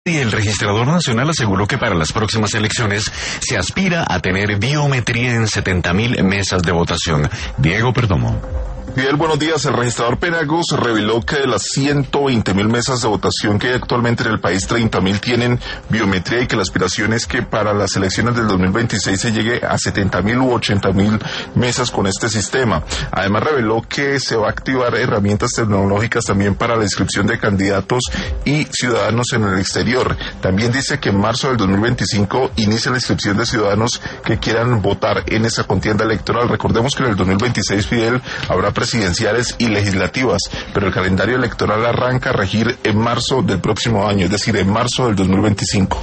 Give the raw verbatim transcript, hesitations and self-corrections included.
Y el registrador nacional aseguró que para las próximas elecciones se aspira a tener biometría en setenta mil mesas de votación. Diego Perdomo. Fidel, buenos días. El registrador Penagos reveló que de las ciento veinte mil mesas de votación que hay actualmente en el país, treinta mil tienen biometría y que la aspiración es que para las elecciones del dos mil veintiséis se llegue a setenta mil u ochenta mil mesas con este sistema. Además reveló que se va a activar herramientas tecnológicas también para la inscripción de candidatos y ciudadanos en el exterior. También dice que en marzo del dos mil veinticinco inicia la inscripción de ciudadanos que quieran votar en esa contienda electoral. Recordemos que en el dos mil veintiséis, Fidel, habrá presidenciales y legislativas, pero el calendario electoral arranca a regir en marzo del próximo año, es decir, en marzo del dos mil veinticinco.